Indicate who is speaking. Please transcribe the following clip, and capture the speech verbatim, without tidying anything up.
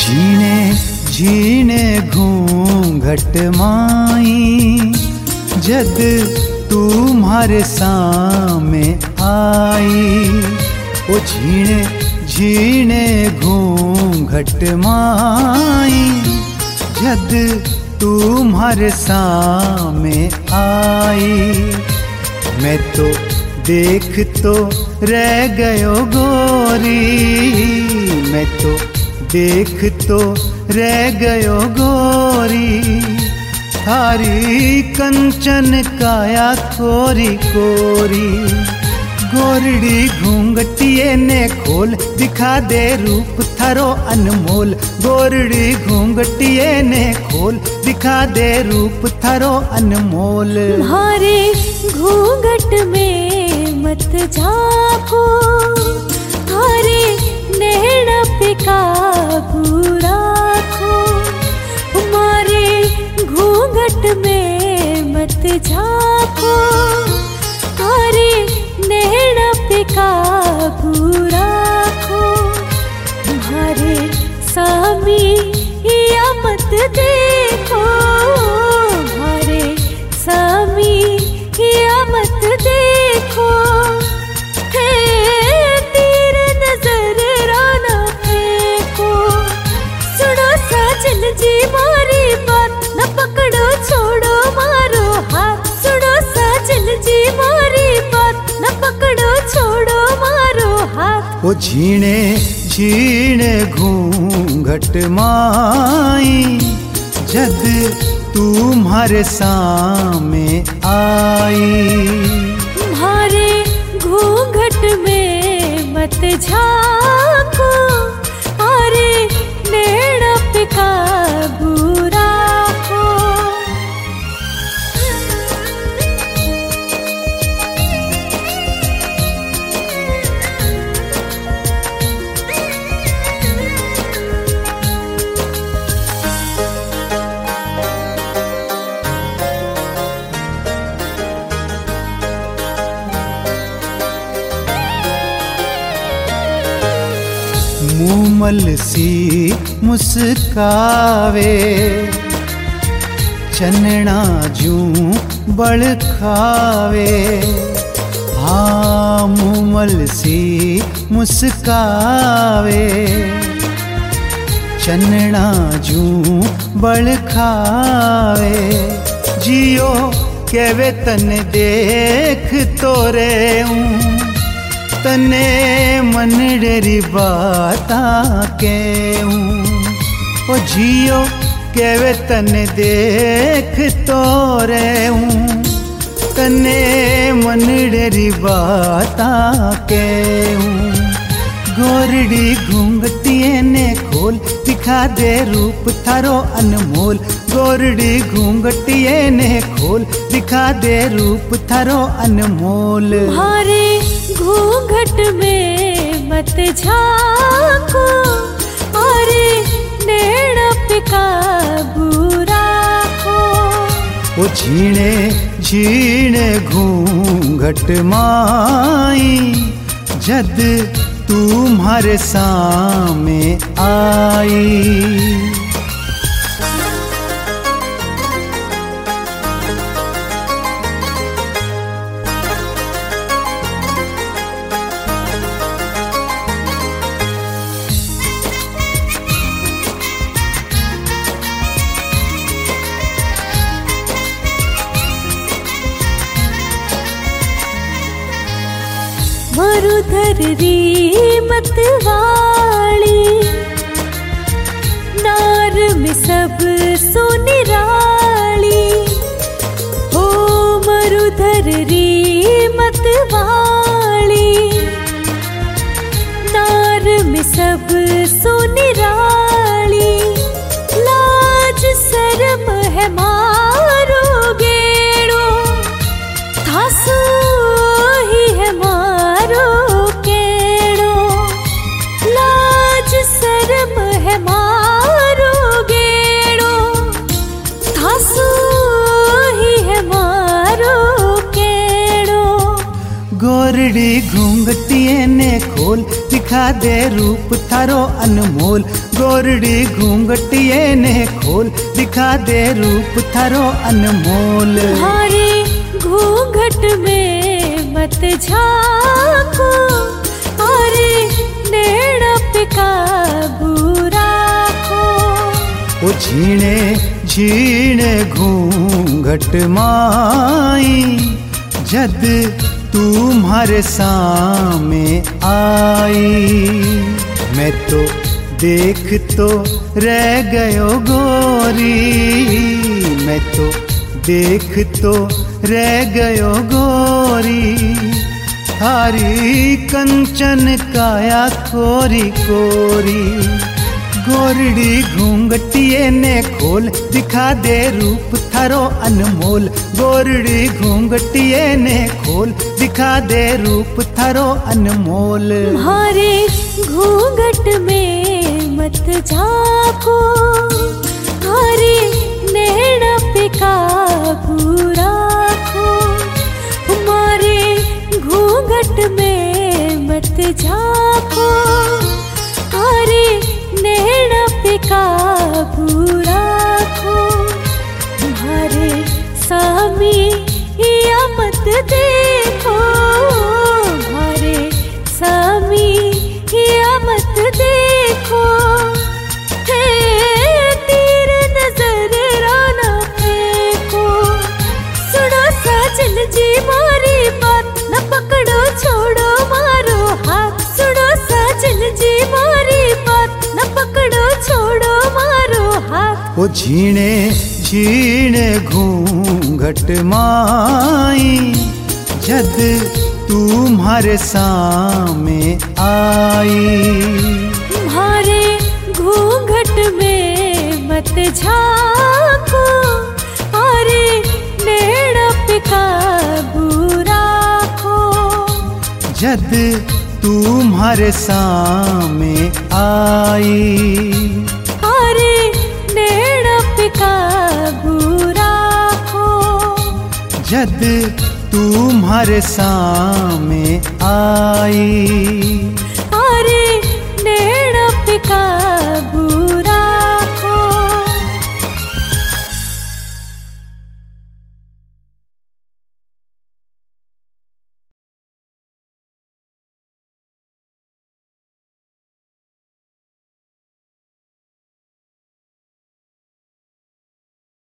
Speaker 1: झीणे झीणे घूंघट माई जद तुम्हारे सामने आई। ओ झीणे झीणे घूंघट माई जद तुम्हारे सामने आई। मैं तो देख तो रह गयो गोरी, मैं तो देख तो रह गयो गोरी। थारी कंचन काया कोरी कोरी, गोरड़ी घूंघटिए ने खोल दिखा दे रूप थारो अनमोल। गोरड़ी घूंघटिए ने खोल दिखा दे रूप थारो अनमोल।
Speaker 2: तुम्हारे घूंघट में मत झांको, थारे नैना पे काबू राखो। तुम्हारे घूंघट में मत झांको, थारे नैना पे काबू राखो। तुम्हारे सामी या मत देखो, तुम्हारे सामी या मत देखो। है तीर नजर राना फेंको, सुनो साजन जी मारी बात, न पकड़ो छोड़ो मारो हाथ। सुनो साजन जी मारी बात, न पकड़ो छोड़ो मारो हाथ।
Speaker 1: ओ झीणे झीणे घूंघट माई जद तुम्हारे सामने आई।
Speaker 2: तुम्हारे घूंघट में मत झांको, अरे नैना पे काबू राखो।
Speaker 1: मूमल सी मुस्कावे, चन्ना जूं बड़खावे। हाँ मूमल सी मुस्कावे, चन्ना जूं बड़खावे। जियो केवे तन देख तोरे हूँ, तने मनडेरी बाता केऊं। ओ जियो केवे तने देख तोरे हूँ, तने मनडेरी बाता केऊं। गोरड़ी घूंघटिए ने खोल दिखा दे रूप थारो अनमोल। गोरड़ी घूंघटिए ने खोल दिखा दे रूप थारो अनमोल।
Speaker 2: तुम्हारे घूंघट में मत झांको, अरे नैना पे काबू राखो।
Speaker 1: ओ झीणे झीणे घूंघट माई जद तुम्हारे सामने आई।
Speaker 2: मरुधर री मत वाली, नार में सब सुनिराली। हो मरुधर री मत वाली, नार में सब सुनिराली। लाज शर्म है मारो गेड़ो, थासो ही है मारो केड़ो। लाज शर्म है मारो गेड़ो, थासो ही है मारो केड़ो।
Speaker 1: गोरड़ी घूंघटिए ने खोल दिखा दे रूप थारो अनमोल। गोरड़ी घूंघटिए ने खोल दिखा दे रूप थारो अनमोल।
Speaker 2: तुम्हारे घूंघट में मत झांको, अरे नैना पे काबू राखो।
Speaker 1: ओ झीणे झीणे घूंघट माई, जद तुम्हारे सामने आई। मैं तो देख तो रह गयो गोरी, मैं तो देख तो रह गयो गोरी। थारी कंचन काया कोरी कोरी, गोरड़ी घूंघटिए ने खोल दिखा दे रूप थारो अनमोल। गोरड़ी घूंघटिए ने खोल दिखा दे रूप थारो अनमोल।
Speaker 2: तुम्हारे घूंघट में मत झांको, अरे नैना पे काबू राखो। तुम्हारे घूंघट में मत झांको, अरे नैना पे काबू राखो। तुम्हारे सामी या मत देखो, तुम्हारे सामी या मत देखो। है तीर नजर राना फेंको, सुनो साजन जी मारी बात, न पकड़ो छोड़ो मारो हाथ। सुनो साजन जी मारी बात, न पकड़ो छोड़ो मारो हाथ।
Speaker 1: ओ झीणे झीणे घूंघट माई, जद तुम्हारे सामने आई।
Speaker 2: तुम्हारे घूंघट में मत झांको, अरे नैना पे काबू राखो।
Speaker 1: जद तुम्हारे सामने आई,
Speaker 2: अरे नैना पे काबू राखो।
Speaker 1: जद तुम्हारे सामने आई,
Speaker 2: अरे नैना पे काबू